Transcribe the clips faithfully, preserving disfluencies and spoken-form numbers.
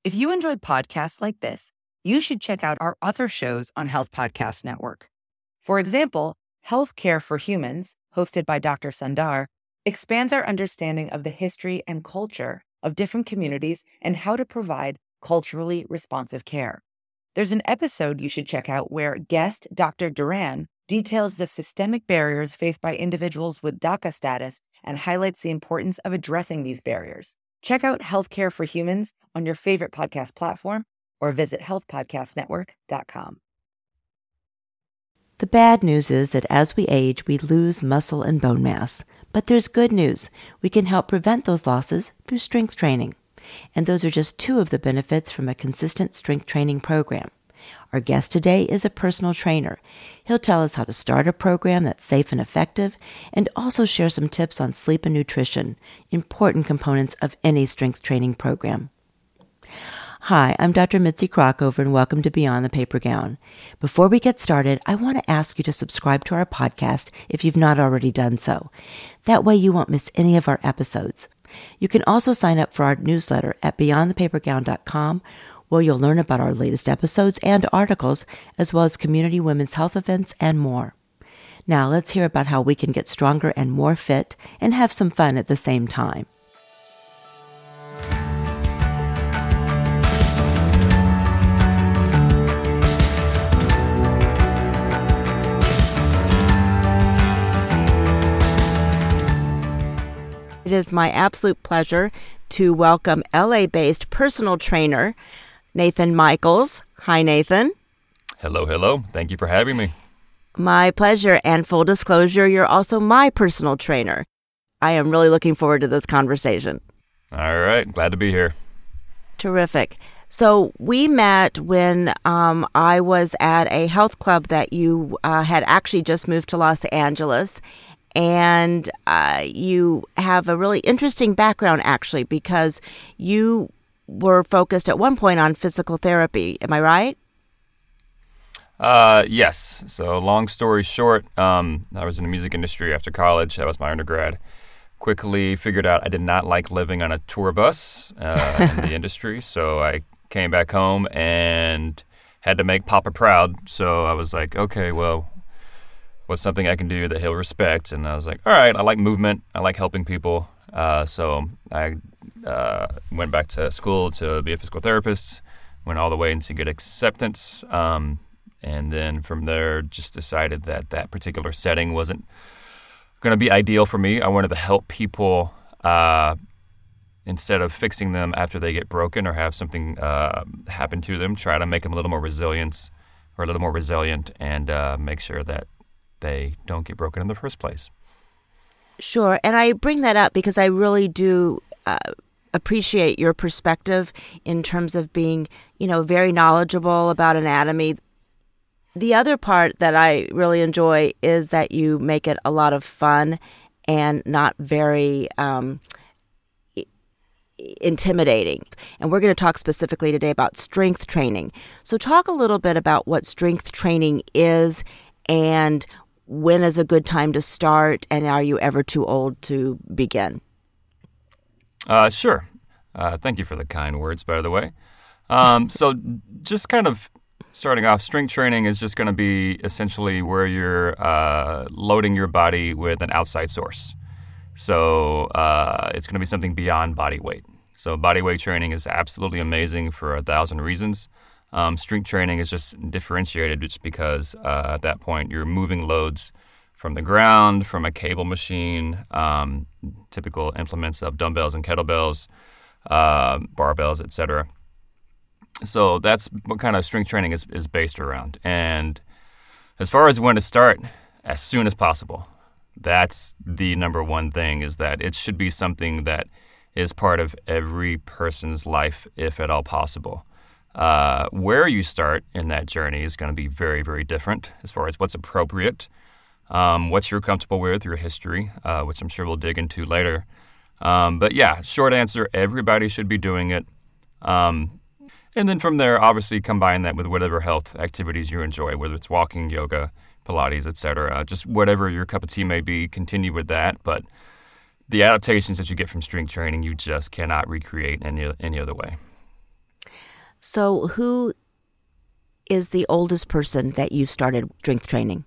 If you enjoyed podcasts like this, you should check out our other shows on Health Podcast Network. For example, Healthcare for Humans, hosted by Doctor Sundar, expands our understanding of the history and culture of different communities and how to provide culturally responsive care. There's an episode you should check out where guest Doctor Duran details the systemic barriers faced by individuals with DACA status and highlights the importance of addressing these barriers. Check out Healthcare for Humans on your favorite podcast platform or visit health podcast network dot com. The bad news is that as we age, we lose muscle and bone mass. But there's good news. We can help prevent those losses through strength training. And those are just two of the benefits from a consistent strength training program. Our guest today is a personal trainer. He'll tell us how to start a program that's safe and effective, and also share some tips on sleep and nutrition, important components of any strength training program. Hi, I'm Doctor Mitzi Krockover, and welcome to Beyond the Paper Gown. Before we get started, I want to ask you to subscribe to our podcast if you've not already done so. That way you won't miss any of our episodes. You can also sign up for our newsletter at beyond the paper gown dot com, where you'll learn about our latest episodes and articles, as well as community women's health events and more. Now let's hear about how we can get stronger and more fit and have some fun at the same time. It is my absolute pleasure to welcome L A-based personal trainer Nathan Michaels. Hi, Nathan. Hello, hello. Thank you for having me. My pleasure. And full disclosure, you're also my personal trainer. I am really looking forward to this conversation. All right. Glad to be here. Terrific. So we met when um, I was at a health club that you uh, had actually just moved to Los Angeles. And uh, you have a really interesting background, actually, because you were focused at one point on physical therapy. Am I right? Uh, yes. So long story short, um, I was in the music industry after college. That was my undergrad. Quickly figured out I did not like living on a tour bus uh, in the industry. So I came back home and had to make Papa proud. So I was like, okay, well, what's something I can do that he'll respect? And I was like, all right, I like movement. I like helping people. Uh, so I uh, went back to school to be a physical therapist, went all the way into good acceptance. Um, and then from there, just decided that that particular setting wasn't going to be ideal for me. I wanted to help people uh, instead of fixing them after they get broken or have something uh, happen to them, try to make them a little more resilient or a little more resilient and uh, make sure that they don't get broken in the first place. Sure. And I bring that up because I really do uh, appreciate your perspective in terms of being, you know, very knowledgeable about anatomy. The other part that I really enjoy is that you make it a lot of fun and not very um, intimidating. And we're going to talk specifically today about strength training. So talk a little bit about what strength training is and when is a good time to start, and are you ever too old to begin? Uh, sure. Uh, thank you for the kind words, by the way. Um, so just kind of starting off, strength training is just going to be essentially where you're uh, loading your body with an outside source. So uh, it's going to be something beyond body weight. So body weight training is absolutely amazing for a thousand reasons. Um, strength training is just differentiated just because uh, at that point you're moving loads from the ground, from a cable machine, um, typical implements of dumbbells and kettlebells, uh, barbells, et cetera. So that's what kind of strength training is, is based around. And as far as when to start, as soon as possible. That's the number one thing, is that it should be something that is part of every person's life, if at all possible. Uh, where you start in that journey is going to be very, very different as far as what's appropriate, um, what you're comfortable with, your history, uh, which I'm sure we'll dig into later. Um, but yeah, short answer, everybody should be doing it. Um, and then from there, obviously combine that with whatever health activities you enjoy, whether it's walking, yoga, Pilates, et cetera. Just whatever your cup of tea may be, continue with that. But the adaptations that you get from strength training, you just cannot recreate any any other way. So who is the oldest person that you started strength training?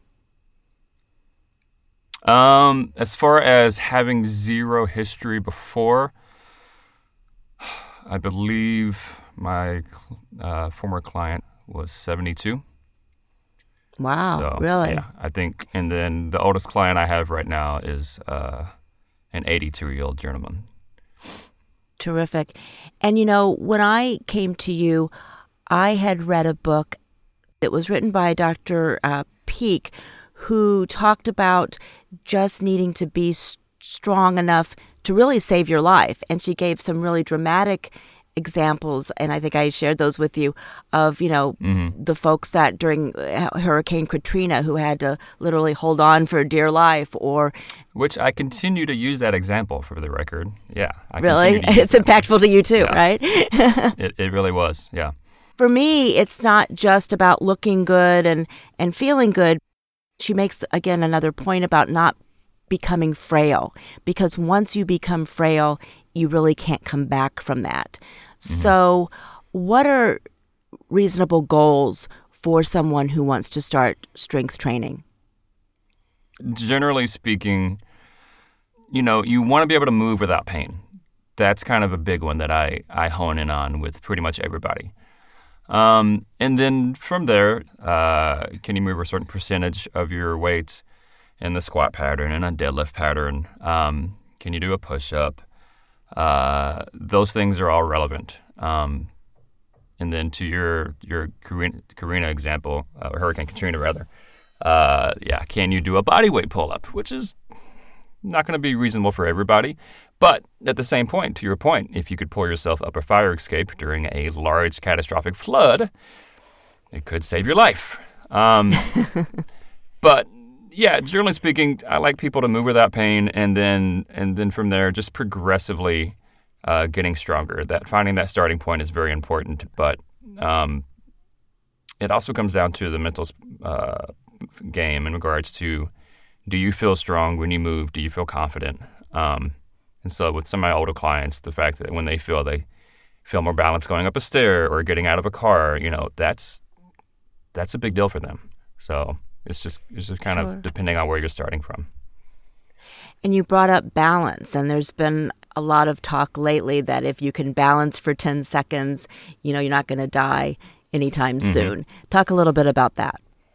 Um, as far as having zero history before, I believe my uh, former client was seventy-two. Wow, so, really? Yeah, I think, and then the oldest client I have right now is uh, an eighty-two-year-old gentleman. Terrific. And you know, when I came to you, I had read a book that was written by Doctor Uh, Peak, who talked about just needing to be s- strong enough to really save your life. And she gave some really dramatic examples, and I think I shared those with you, of, you know, mm-hmm. the folks that during Hurricane Katrina who had to literally hold on for dear life, or... Which I continue to use that example, for the record. Yeah. I really? It's that. Impactful to you too, yeah. Right? it, it really was, yeah. For me, it's not just about looking good and, and feeling good. She makes, again, another point about not becoming frail, because once you become frail, you really can't come back from that. Mm-hmm. So what are reasonable goals for someone who wants to start strength training? Generally speaking, you know, you want to be able to move without pain. That's kind of a big one that I, I hone in on with pretty much everybody. Um, and then from there, uh, can you move a certain percentage of your weight in the squat pattern and a deadlift pattern? Um, can you do a push-up? Uh, those things are all relevant. Um, and then to your your Karina, Karina example, uh, Hurricane Katrina rather, uh, yeah, can you do a body weight pull-up? Which is not going to be reasonable for everybody. But at the same point, to your point, if you could pull yourself up a fire escape during a large catastrophic flood, it could save your life. Um, but yeah, generally speaking, I like people to move without pain, and then and then from there, just progressively uh, getting stronger. That finding that starting point is very important. But um, it also comes down to the mental uh, game in regards to: do you feel strong when you move? Do you feel confident? Um, And so with some of my older clients, the fact that when they feel they feel more balanced going up a stair or getting out of a car, you know, that's that's a big deal for them. So it's just it's just kind sure. of depending on where you're starting from. And you brought up balance, and there's been a lot of talk lately that if you can balance for ten seconds, you know, you're not going to die anytime mm-hmm. soon. Talk a little bit about that.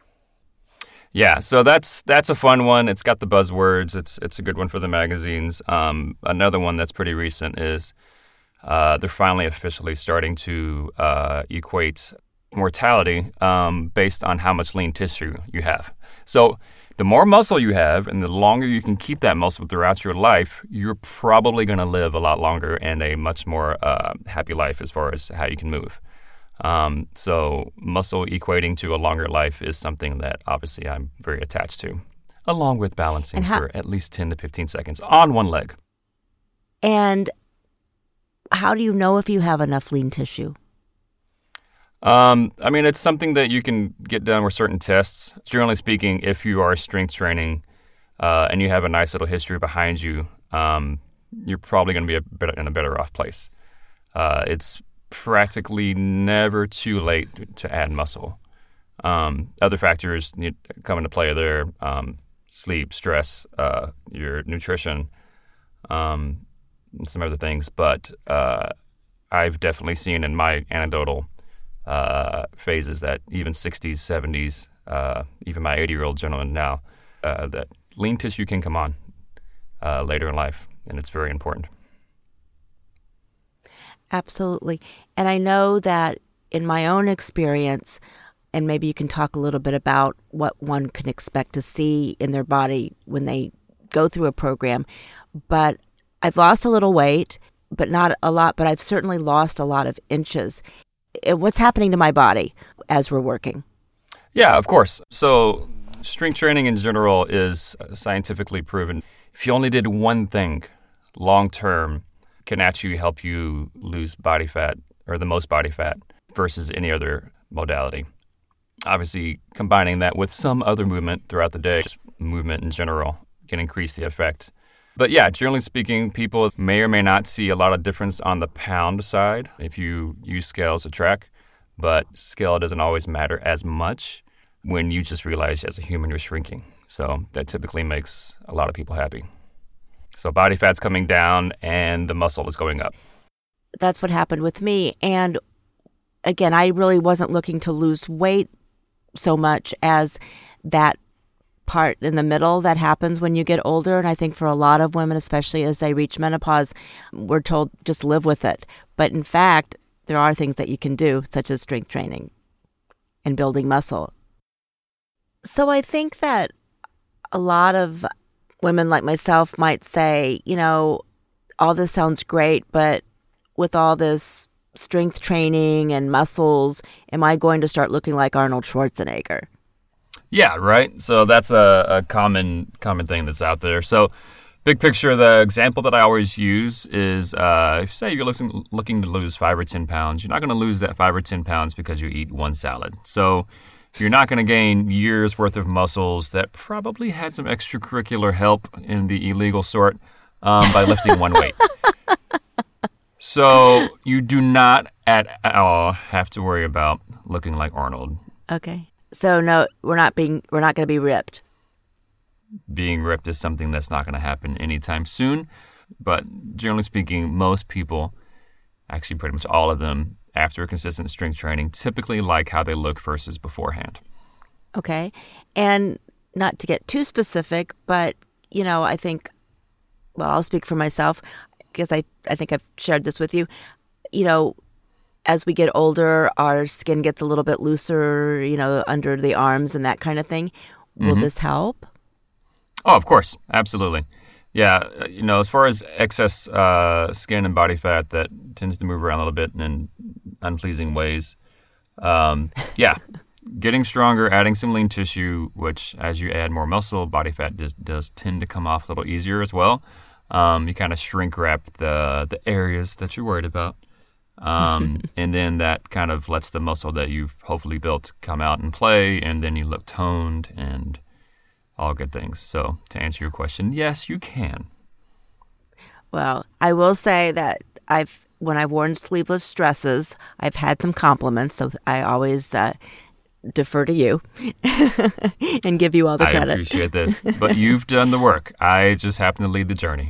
Yeah, so that's that's a fun one. It's got the buzzwords. It's it's a good one for the magazines. Um, another one that's pretty recent is uh, they're finally officially starting to uh, equate mortality um, based on how much lean tissue you have. So the more muscle you have and the longer you can keep that muscle throughout your life, you're probably going to live a lot longer and a much more uh, happy life as far as how you can move. Um, so muscle equating to a longer life is something that obviously I'm very attached to, along with balancing how, for at least ten to fifteen seconds on one leg. And how do you know if you have enough lean tissue? Um, I mean, it's something that you can get done with certain tests. Generally speaking, if you are strength training uh, and you have a nice little history behind you, um, you're probably going to be a better, in a better off place. Uh, it's practically never too late to add muscle. Um, other factors come into play there: um, sleep, stress, uh, your nutrition, um, and some other things. But uh, I've definitely seen in my anecdotal uh, phases that even sixties, seventies, uh, even my eighty-year-old gentleman now, uh, that lean tissue can come on uh, later in life, and it's very important. Absolutely. And I know that in my own experience, and maybe you can talk a little bit about what one can expect to see in their body when they go through a program, but I've lost a little weight, but not a lot, but I've certainly lost a lot of inches. What's happening to my body as we're working? Yeah, of course. So strength training in general is scientifically proven. If you only did one thing long-term, can actually help you lose body fat, or the most body fat, versus any other modality. Obviously, combining that with some other movement throughout the day, just movement in general, can increase the effect. But yeah, generally speaking, people may or may not see a lot of difference on the pound side if you use scales to track. but scale doesn't always matter as much when you just realize as a human you're shrinking. So that typically makes a lot of people happy. So body fat's coming down and the muscle is going up. That's what happened with me. And again, I really wasn't looking to lose weight so much as that part in the middle that happens when you get older. And I think for a lot of women, especially as they reach menopause, we're told just live with it. But in fact, there are things that you can do, such as strength training and building muscle. So I think that a lot of women like myself might say, you know, all this sounds great, but with all this strength training and muscles, am I going to start looking like Arnold Schwarzenegger? Yeah, right. So that's a, a common common thing that's out there. So big picture, the example that I always use is, uh, if say you're looking, looking to lose five or ten pounds, you're not going to lose that five or ten pounds because you eat one salad. So you're not going to gain years worth of muscles that probably had some extracurricular help in the illegal sort um, by lifting one weight. So you do not at all have to worry about looking like Arnold. Okay. So no, we're not being we're not going to be ripped. Being ripped is something that's not going to happen anytime soon. But generally speaking, most people, actually pretty much all of them, after consistent strength training, typically like how they look versus beforehand. Okay. And not to get too specific, but, you know, I think, well, I'll speak for myself because I, I think I've shared this with you. You know, as we get older, our skin gets a little bit looser, you know, under the arms and that kind of thing. Will mm-hmm. this help? Oh, of course. Absolutely. Yeah. You know, as far as excess uh, skin and body fat that tends to move around a little bit in unpleasing ways. Um, yeah. Getting stronger, adding some lean tissue, which as you add more muscle, body fat does, does tend to come off a little easier as well. Um, you kind of shrink wrap the, the areas that you're worried about. Um, and then that kind of lets the muscle that you've hopefully built come out and play, and then you look toned and all good things. So to answer your question, yes, you can. Well, I will say that I've when I've worn sleeveless dresses, I've had some compliments, so I always uh, defer to you and give you all the credit. I appreciate this, but you've done the work. I just happen to lead the journey.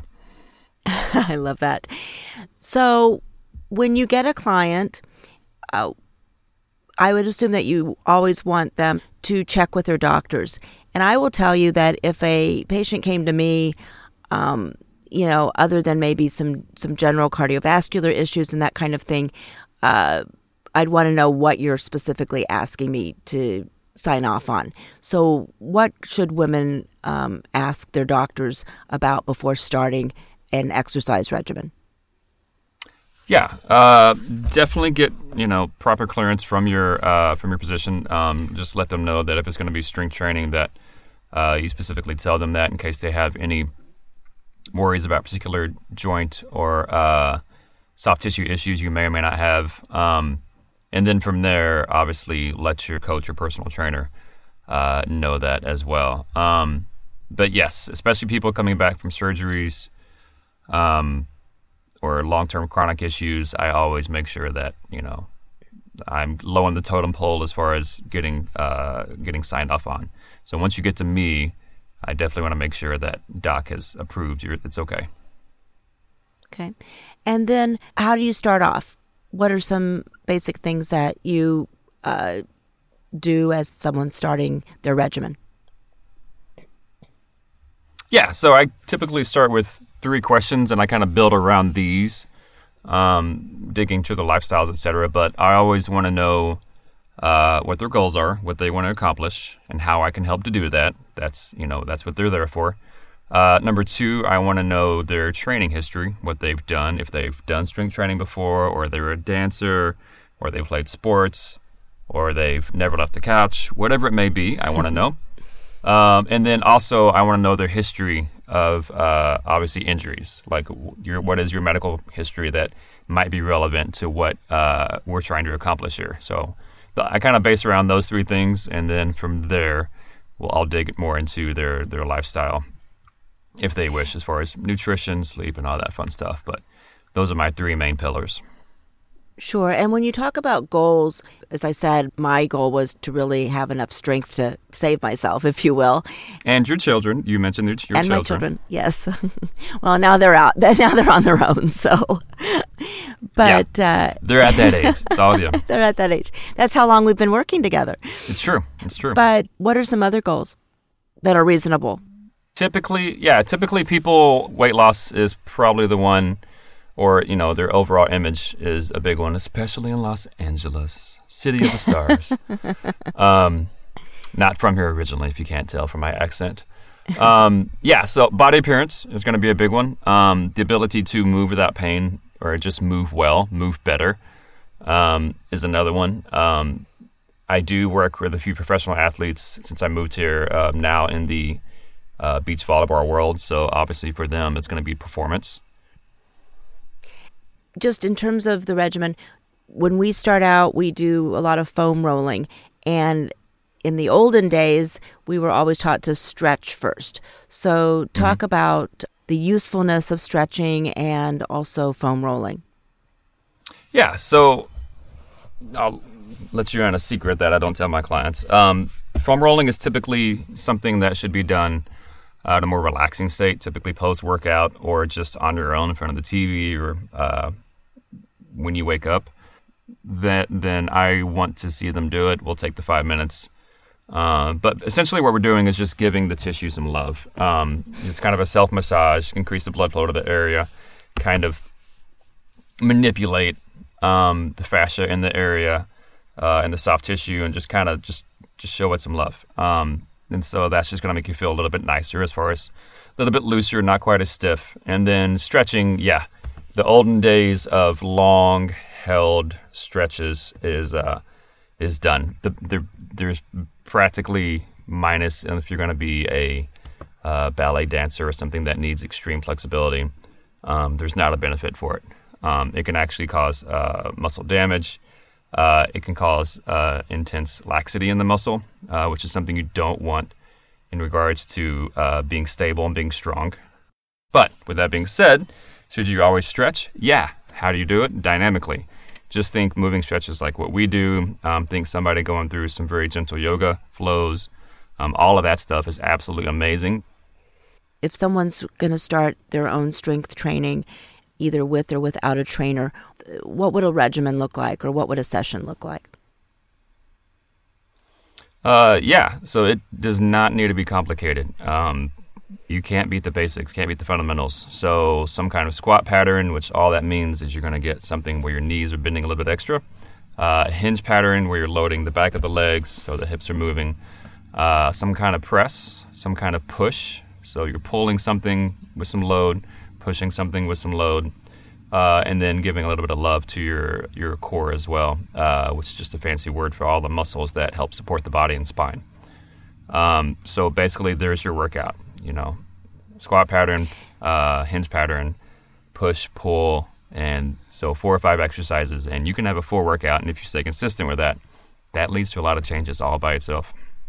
I love that. So when you get a client, uh, I would assume that you always want them to check with their doctors. And I will tell you that if a patient came to me, um, you know, other than maybe some, some general cardiovascular issues and that kind of thing, uh, I'd want to know what you're specifically asking me to sign off on. So what should women um, ask their doctors about before starting an exercise regimen? Yeah, uh, definitely get, you know, proper clearance from your uh, from your physician. Um, just let them know that if it's going to be strength training, that uh, you specifically tell them that in case they have any worries about particular joint or uh, soft tissue issues you may or may not have. Um, and then from there, obviously, let your coach or personal trainer uh, know that as well. Um, but yes, especially people coming back from surgeries, um, or long-term chronic issues, I always make sure that, you know, I'm low on the totem pole as far as getting uh, getting signed off on. So once you get to me, I definitely want to make sure that doc has approved you're, it's okay. Okay. And then how do you start off? What are some basic things that you uh, do as someone starting their regimen? Yeah, so I typically start with three questions, and I kind of build around these, um, digging through the lifestyles, et cetera. But I always want to know uh, what their goals are, what they want to accomplish, and how I can help to do that. That's, you know, that's what they're there for. Uh, number two, I want to know their training history, what they've done, if they've done strength training before, or they're a dancer, or they played sports, or they've never left the couch, whatever it may be, I want to know. Um, and then also, I want to know their history of uh, obviously injuries. Like, your what is your medical history that might be relevant to what uh, we're trying to accomplish here? So, the, I kind of base around those three things, and then from there, we'll all dig more into their their lifestyle, if they wish, as far as nutrition, sleep, and all that fun stuff. But those are my three main pillars. Sure. And when you talk about goals, as I said, my goal was to really have enough strength to save myself, if you will. And your children. You mentioned your, your and children. And my children, yes. Well, now they're out. Now they're on their own, so. But yeah, uh, they're at that age. It's all you. They're at that age. That's how long we've been working together. It's true. It's true. But what are some other goals that are reasonable? Typically, yeah, typically people, weight loss is probably the one, or, you know, their overall image is a big one, especially in Los Angeles, city of the stars. um, not from here originally, if you can't tell from my accent. Um, yeah, so body appearance is going to be a big one. Um, the ability to move without pain or just move well, move better um, is another one. Um, I do work with a few professional athletes since I moved here uh, now in the uh, beach volleyball world. So obviously for them, it's going to be performance. Just in terms of the regimen, when we start out, we do a lot of foam rolling. And in the olden days, we were always taught to stretch first. So talk mm-hmm. about the usefulness of stretching and also foam rolling. Yeah, so I'll let you in a secret that I don't tell my clients. Um, foam rolling is typically something that should be done uh, in a more relaxing state, typically post-workout or just on your own in front of the T V or uh, when you wake up. That, then I want to see them do it. We'll take the five minutes. Uh, but essentially what we're doing is just giving the tissue some love. Um, it's kind of a self-massage, increase the blood flow to the area, kind of manipulate um, the fascia in the area uh, and the soft tissue and just kind of just, just show it some love. Um, and so that's just going to make you feel a little bit nicer as far as a little bit looser, not quite as stiff. And then stretching, yeah, the olden days of long held stretches is uh, is done. The, the, there's practically minus, and if you're going to be a uh, ballet dancer or something that needs extreme flexibility, um, there's not a benefit for it. Um, it can actually cause uh, muscle damage. Uh, it can cause uh, intense laxity in the muscle, uh, which is something you don't want in regards to uh, being stable and being strong. But with that being said, should you always stretch? Yeah. How do you do it? Dynamically. Just think moving stretches like what we do. Um, think somebody going through some very gentle yoga flows. Um, all of that stuff is absolutely amazing. If someone's going to start their own strength training, either with or without a trainer, what would a regimen look like, or what would a session look like? Uh, yeah, so it does not need to be complicated. Um, you can't beat the basics, can't beat the fundamentals. So some kind of squat pattern, which all that means is you're going to get something where your knees are bending a little bit extra. Uh, hinge pattern where you're loading the back of the legs so the hips are moving. Uh, some kind of press, some kind of push. So you're pulling something with some load, pushing something with some load, uh, and then giving a little bit of love to your, your core as well, uh, which is just a fancy word for all the muscles that help support the body and spine. Um, so basically there's your workout, you know, squat pattern, uh, hinge pattern, push, pull, and so four or five exercises, and you can have a full workout. And if you stay consistent with that, that leads to a lot of changes all by itself.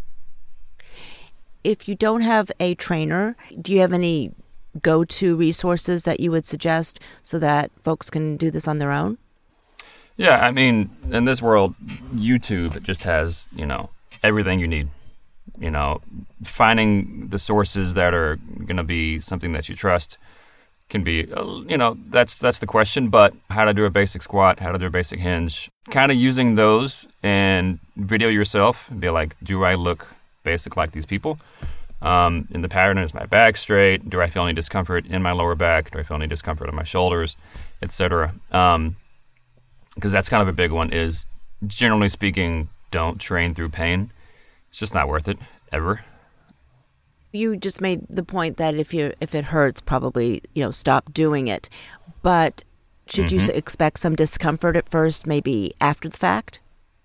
If you don't have a trainer, do you have any go-to resources that you would suggest so that folks can do this on their own? Yeah, I mean, in this world, YouTube just has, you know, everything you need. You know, finding the sources that are going to be something that you trust can be, you know, that's that's the question. But how to do a basic squat, how to do a basic hinge, kind of using those and video yourself and be like, do I look basic like these people? Um, in the pattern, is my back straight? Do I feel any discomfort in my lower back? Do I feel any discomfort in my shoulders, et cetera? Um, because that's kind of a big one is, generally speaking, don't train through pain. It's just not worth it, ever. You just made the point that if you if it hurts, probably, you know, stop doing it. But should mm-hmm. you expect some discomfort at first, maybe after the fact?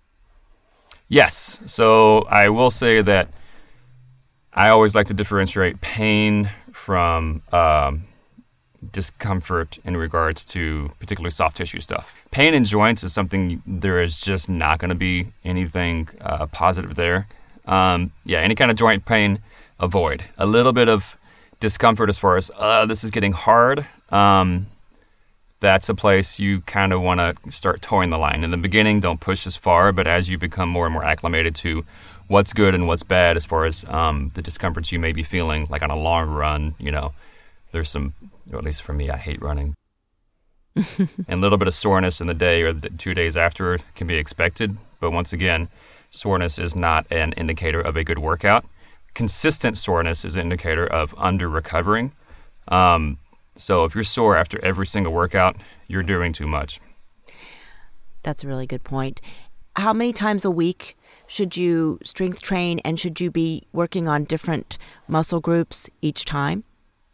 Yes. So I will say that I always like to differentiate pain from um, discomfort in regards to particular soft tissue stuff. Pain in joints is something there is just not going to be anything uh, positive there. Um, yeah, any kind of joint pain, avoid. A little bit of discomfort as far as, uh, this is getting hard. Um, that's a place you kind of want to start towing the line. In the beginning, don't push as far, but as you become more and more acclimated to what's good and what's bad as far as um, the discomforts you may be feeling, like on a long run, you know, there's some, or at least for me, I hate running. And a little bit of soreness in the day or the two days after can be expected. But once again, soreness is not an indicator of a good workout. Consistent soreness is an indicator of under-recovering. Um, so if you're sore after every single workout, you're doing too much. That's a really good point. How many times a week should you strength train, and should you be working on different muscle groups each time?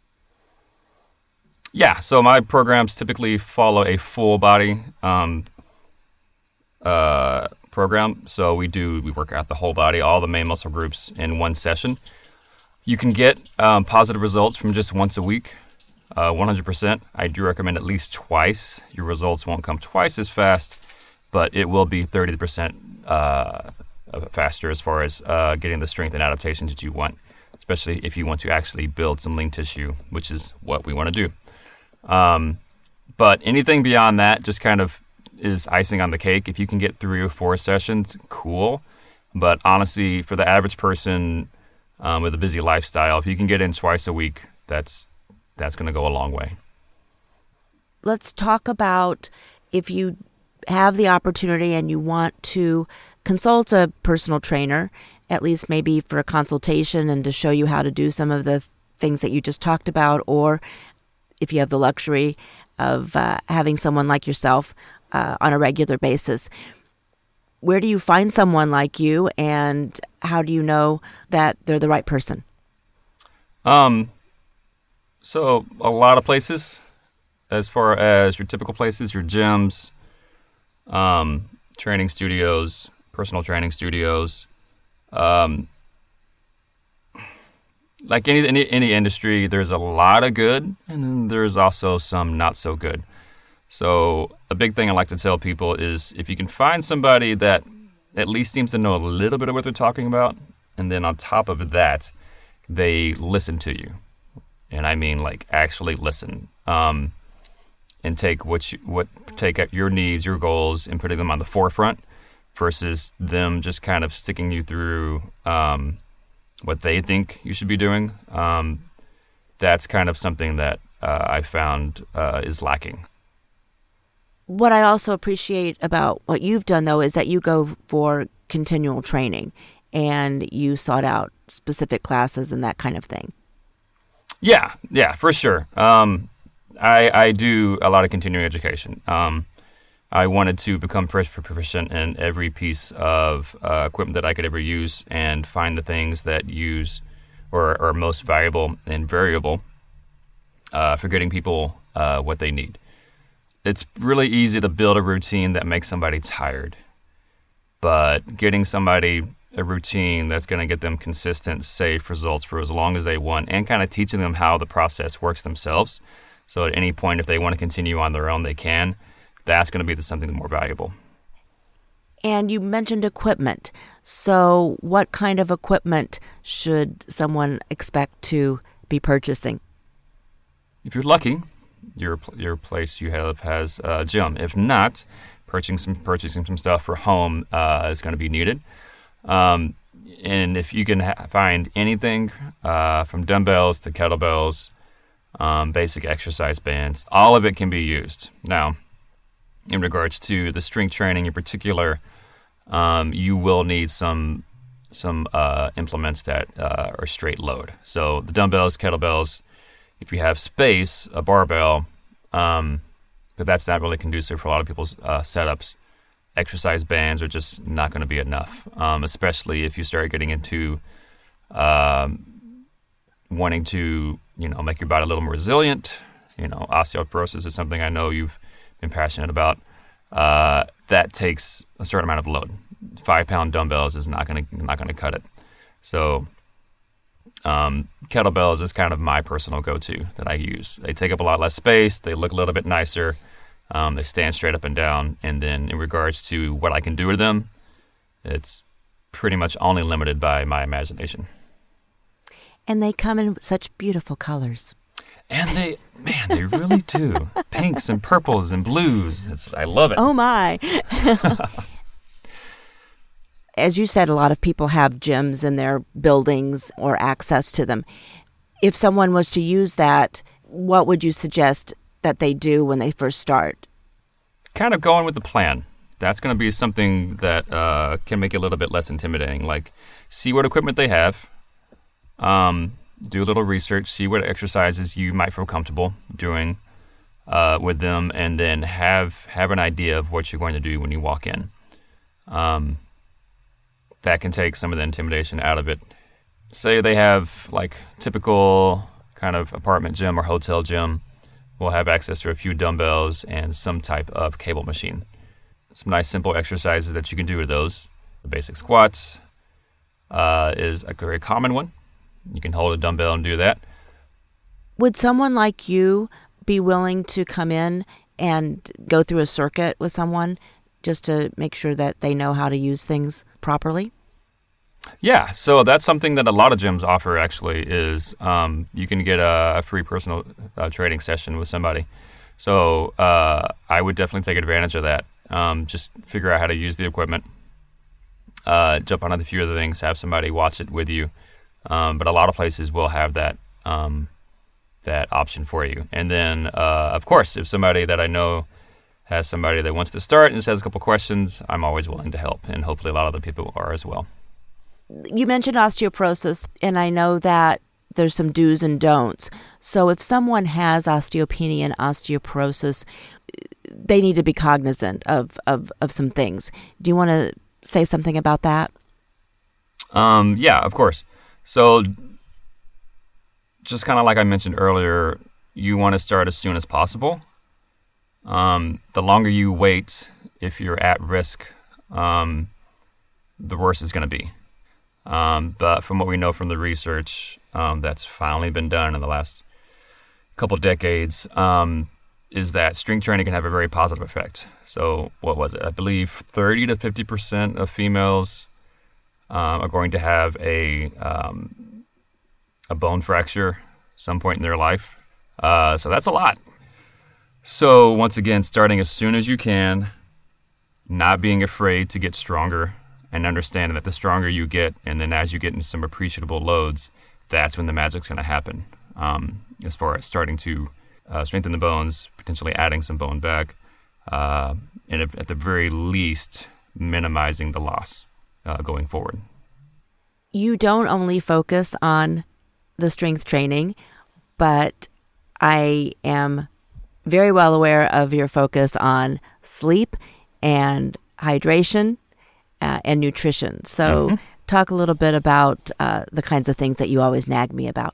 Yeah, so my programs typically follow a full body um, uh, program. So we do, we work out the whole body, all the main muscle groups in one session. You can get um, positive results from just once a week, uh, one hundred percent. I do recommend at least twice. Your results won't come twice as fast, but it will be thirty percent uh, faster as far as uh, getting the strength and adaptations that you want, especially if you want to actually build some lean tissue, which is what we want to do. Um, but anything beyond that just kind of is icing on the cake. If you can get three or four sessions, cool. But honestly, for the average person um, with a busy lifestyle, if you can get in twice a week, that's that's going to go a long way. Let's talk about if you have the opportunity and you want to consult a personal trainer, at least maybe for a consultation and to show you how to do some of the things that you just talked about, or if you have the luxury of uh, having someone like yourself uh, on a regular basis. Where do you find someone like you, and how do you know that they're the right person? Um, so a lot of places, as far as your typical places, your gyms, um, training studios, personal training studios, um, like any, any any industry, there's a lot of good, and then there's also some not so good. So a big thing I like to tell people is if you can find somebody that at least seems to know a little bit of what they're talking about, and then on top of that, they listen to you. And I mean like actually listen, um, and take what you, what take your needs, your goals, and putting them on the forefront versus them just kind of sticking you through um, what they think you should be doing. Um, that's kind of something that uh, I found uh, is lacking. What I also appreciate about what you've done, though, is that you go for continual training and you sought out specific classes and that kind of thing. Yeah, yeah, for sure. Um, I, I do a lot of continuing education. Um, I wanted to become proficient in every piece of uh, equipment that I could ever use and find the things that use or are most valuable and variable uh, for getting people uh, what they need. It's really easy to build a routine that makes somebody tired, but getting somebody a routine that's going to get them consistent, safe results for as long as they want, and kind of teaching them how the process works themselves. So at any point, if they want to continue on their own, they can. That's going to be the, something more valuable. And you mentioned equipment. So what kind of equipment should someone expect to be purchasing? If you're lucky, your your place you have has a gym. If not, purchasing some purchasing some stuff for home uh, is going to be needed. Um, and if you can ha- find anything uh, from dumbbells to kettlebells, um, basic exercise bands, all of it can be used. Now, in regards to the strength training in particular, um, you will need some some uh, implements that uh, are straight load. So the dumbbells, kettlebells, if you have space, a barbell, um, but that's not really conducive for a lot of people's uh, setups. Exercise bands are just not going to be enough, um, especially if you start getting into um, wanting to, you know, make your body a little more resilient. You know, osteoporosis is something I know you've been passionate about. Uh, that takes a certain amount of load. Five pound dumbbells is not going to not going to cut it. So um, kettlebells is kind of my personal go-to that I use. They take up a lot less space. They look a little bit nicer. Um, they stand straight up and down. And then in regards to what I can do with them, it's pretty much only limited by my imagination. And they come in such beautiful colors. And they, man, they really do. Pinks and purples and blues. It's, I love it. Oh, my. As you said, a lot of people have gyms in their buildings or access to them. If someone was to use that, what would you suggest that they do when they first start? Kind of going with the plan. That's going to be something that uh, can make it a little bit less intimidating. Like, see what equipment they have, um, do a little research, see what exercises you might feel comfortable doing uh, with them, and then have have an idea of what you're going to do when you walk in. Um, that can take some of the intimidation out of it. Say they have like typical kind of apartment gym or hotel gym. We'll have access to a few dumbbells and some type of cable machine. Some nice simple exercises that you can do with those. The basic squats uh, is a very common one. You can hold a dumbbell and do that. Would someone like you be willing to come in and go through a circuit with someone just to make sure that they know how to use things properly? Yeah, so that's something that a lot of gyms offer, actually, is um, you can get a, a free personal uh, training session with somebody. So uh, I would definitely take advantage of that. Um, just figure out how to use the equipment, uh, jump on a few other things, have somebody watch it with you. Um, but a lot of places will have that um, that option for you. And then, uh, of course, if somebody that I know has somebody that wants to start and just has a couple questions, I'm always willing to help. And hopefully a lot of other people are as well. You mentioned osteoporosis, and I know that there's some do's and don'ts. So if someone has osteopenia and osteoporosis, they need to be cognizant of, of, of some things. Do you want to say something about that? Um, yeah, of course. So just kind of like I mentioned earlier, you want to start as soon as possible. Um, the longer you wait, if you're at risk, um, the worse it's going to be. Um, but from what we know from the research um, that's finally been done in the last couple decades, um, is that strength training can have a very positive effect. So what was it? I believe thirty to fifty percent of females um, are going to have a um, a bone fracture some point in their life. Uh, so that's a lot. So once again, starting as soon as you can, not being afraid to get stronger, and understanding that the stronger you get, and then as you get into some appreciable loads, that's when the magic's going to happen. Um, as far as starting to uh, strengthen the bones, potentially adding some bone back, uh, and at the very least, minimizing the loss uh, going forward. You don't only focus on the strength training, but I am very well aware of your focus on sleep and hydration Uh, and nutrition. So mm-hmm. talk a little bit about uh, the kinds of things that you always nag me about.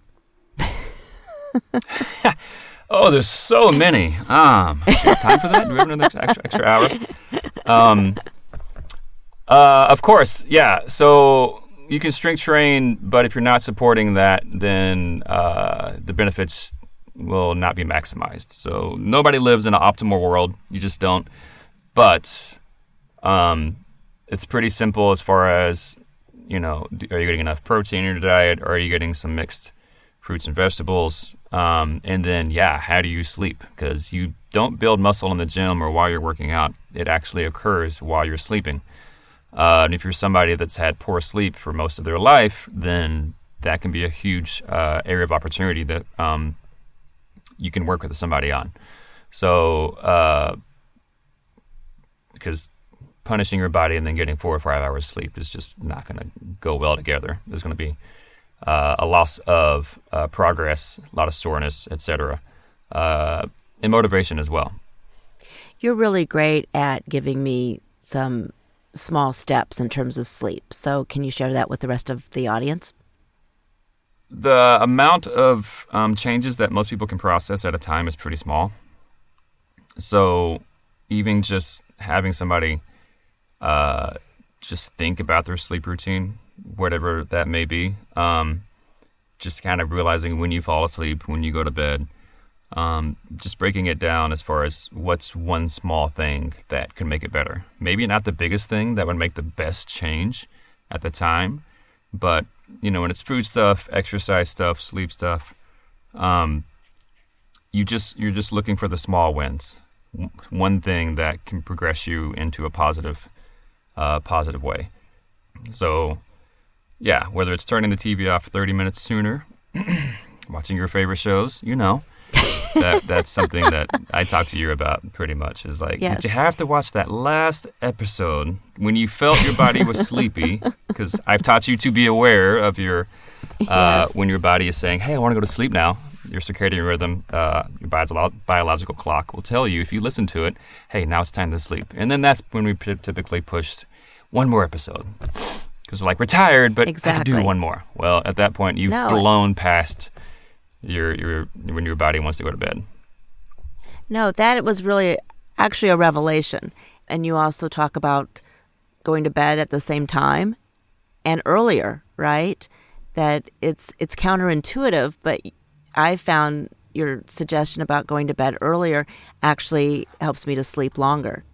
Oh, there's so many. Um, do we have time for that? Do we have another extra, extra hour? Um, uh, of course, yeah. So you can strength train, but if you're not supporting that, then uh, the benefits will not be maximized. So nobody lives in an optimal world. You just don't. But um, it's pretty simple as far as, you know, are you getting enough protein in your diet? Or are you getting some mixed fruits and vegetables? Um, and then, yeah, how do you sleep? Because you don't build muscle in the gym or while you're working out. It actually occurs while you're sleeping. Uh, and if you're somebody that's had poor sleep for most of their life, then that can be a huge uh, area of opportunity that um, you can work with somebody on. So, uh, because punishing your body and then getting four or five hours sleep is just not going to go well together. There's going to be uh, a loss of uh, progress, a lot of soreness, et cetera, uh, and motivation as well. You're really great at giving me some small steps in terms of sleep. So can you share that with the rest of the audience? The amount of um, changes that most people can process at a time is pretty small. So even just having somebody Uh, just think about their sleep routine, whatever that may be. Um, just kind of realizing when you fall asleep, when you go to bed, um, just breaking it down as far as what's one small thing that can make it better. Maybe not the biggest thing that would make the best change at the time, but, you know, when it's food stuff, exercise stuff, sleep stuff, um, you just you're just looking for the small wins, one thing that can progress you into a positive, uh, positive way. So, yeah, whether it's turning the T V off thirty minutes sooner, watching your favorite shows, you know, that that's something that I talk to you about pretty much. Is like, yes. Did you have to watch that last episode when you felt your body was sleepy? Because I've taught you to be aware of your uh, yes. when your body is saying, "Hey, I want to go to sleep now." Your circadian rhythm, uh, your bio- biological clock will tell you, if you listen to it, hey, now it's time to sleep. And then that's when we p- typically push one more episode. Because like, we're tired, but exactly. I can do one more. Well, at that point, you've no, blown past your your when your body wants to go to bed. No, that was really actually a revelation. And you also talk about going to bed at the same time and earlier, right? That it's it's counterintuitive, but I found your suggestion about going to bed earlier actually helps me to sleep longer.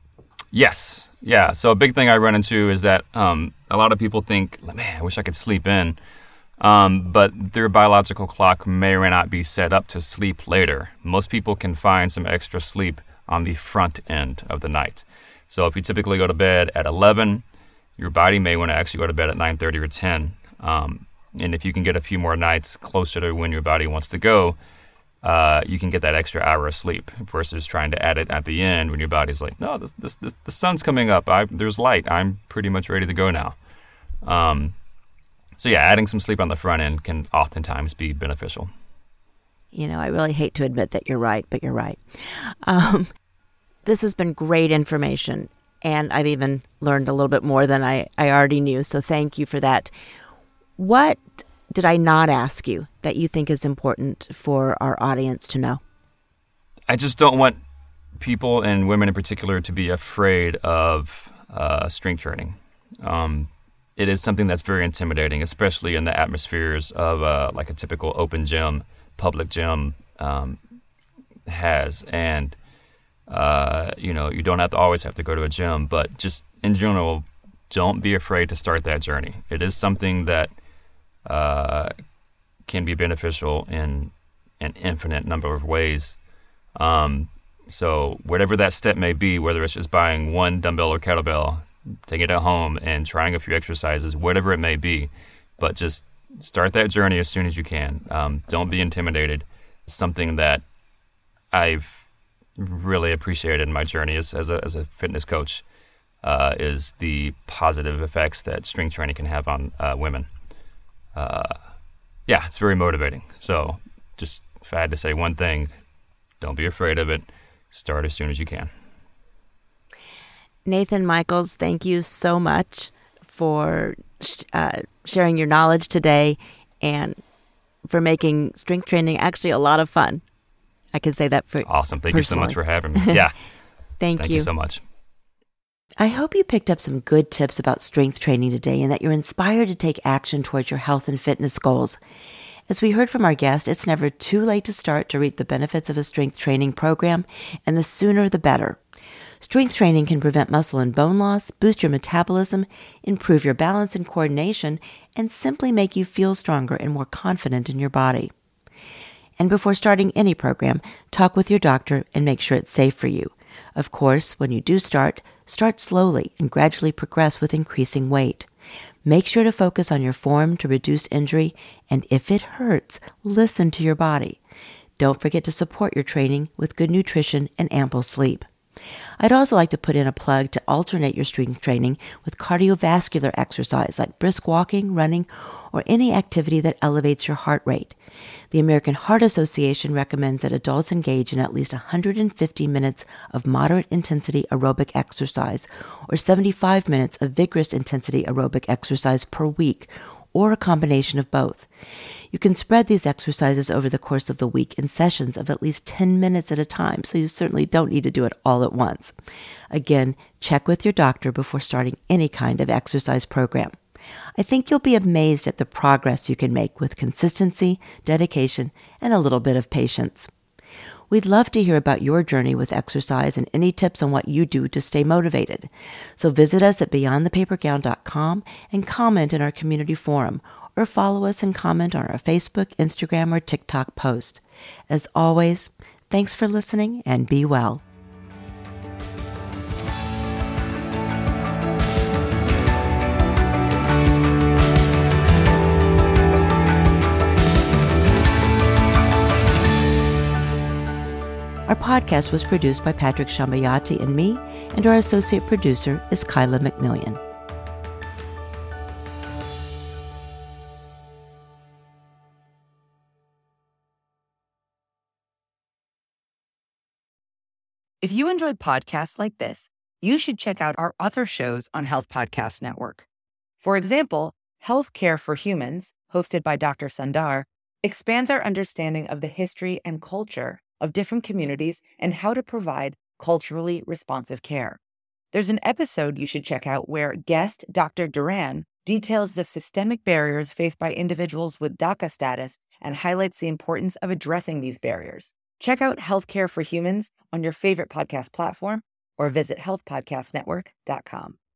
Yes. Yeah. So a big thing I run into is that um, a lot of people think, man, I wish I could sleep in. Um, but their biological clock may or may not be set up to sleep later. Most people can find some extra sleep on the front end of the night. So if you typically go to bed at eleven, your body may want to actually go to bed at nine thirty or ten. Um, And if you can get a few more nights closer to when your body wants to go, uh, you can get that extra hour of sleep versus trying to add it at the end when your body's like, no, this, this, this, the sun's coming up. I, there's light. I'm pretty much ready to go now. Um, so yeah, adding some sleep on the front end can oftentimes be beneficial. You know, I really hate to admit that you're right, but you're right. Um, this has been great information, and I've even learned a little bit more than I, I already knew, so thank you for that. What did I not ask you that you think is important for our audience to know? I just don't want people, and women in particular, to be afraid of uh, strength training. Um, it is something that's very intimidating, especially in the atmospheres of uh, like a typical open gym, public gym um, has. And, uh, you know, you don't have to always have to go to a gym, but just in general, don't be afraid to start that journey. It is something that Uh, can be beneficial in an infinite number of ways. Um, so whatever that step may be, whether it's just buying one dumbbell or kettlebell, taking it at home and trying a few exercises, whatever it may be, but just start that journey as soon as you can. Um, don't be intimidated. It's something that I've really appreciated in my journey as, as, a, as a fitness coach uh, is the positive effects that strength training can have on uh, women. Uh, yeah, it's very motivating. So just if I had to say one thing, don't be afraid of it. Start as soon as you can. Nathan Michaels, thank you so much for uh, sharing your knowledge today and for making strength training actually a lot of fun. I can say that for Awesome. Thank personally. you so much for having me. Yeah. Thank, Thank you. you so much. I hope you picked up some good tips about strength training today and that you're inspired to take action towards your health and fitness goals. As we heard from our guest, it's never too late to start to reap the benefits of a strength training program, and the sooner the better. Strength training can prevent muscle and bone loss, boost your metabolism, improve your balance and coordination, and simply make you feel stronger and more confident in your body. And before starting any program, talk with your doctor and make sure it's safe for you. Of course, when you do start, start slowly and gradually progress with increasing weight. Make sure to focus on your form to reduce injury, and if it hurts, listen to your body. Don't forget to support your training with good nutrition and ample sleep. I'd also like to put in a plug to alternate your strength training with cardiovascular exercise like brisk walking, running, or any activity that elevates your heart rate. The American Heart Association recommends that adults engage in at least one hundred fifty minutes of moderate intensity aerobic exercise or seventy-five minutes of vigorous intensity aerobic exercise per week, or a combination of both. You can spread these exercises over the course of the week in sessions of at least ten minutes at a time, so you certainly don't need to do it all at once. Again, check with your doctor before starting any kind of exercise program. I think you'll be amazed at the progress you can make with consistency, dedication, and a little bit of patience. We'd love to hear about your journey with exercise and any tips on what you do to stay motivated. So visit us at beyond the paper gown dot com and comment in our community forum, or follow us and comment on our Facebook, Instagram, or TikTok post. As always, thanks for listening and be well. Our podcast was produced by Patrick Shambayati and me, and our associate producer is Kyla McMillian. If you enjoyed podcasts like this, you should check out our other shows on Health Podcast Network. For example, Healthcare for Humans, hosted by Doctor Sundar, expands our understanding of the history and culture of different communities and how to provide culturally responsive care. There's an episode you should check out where guest Doctor Duran details the systemic barriers faced by individuals with DACA status and highlights the importance of addressing these barriers. Check out Healthcare for Humans on your favorite podcast platform or visit health podcast network dot com.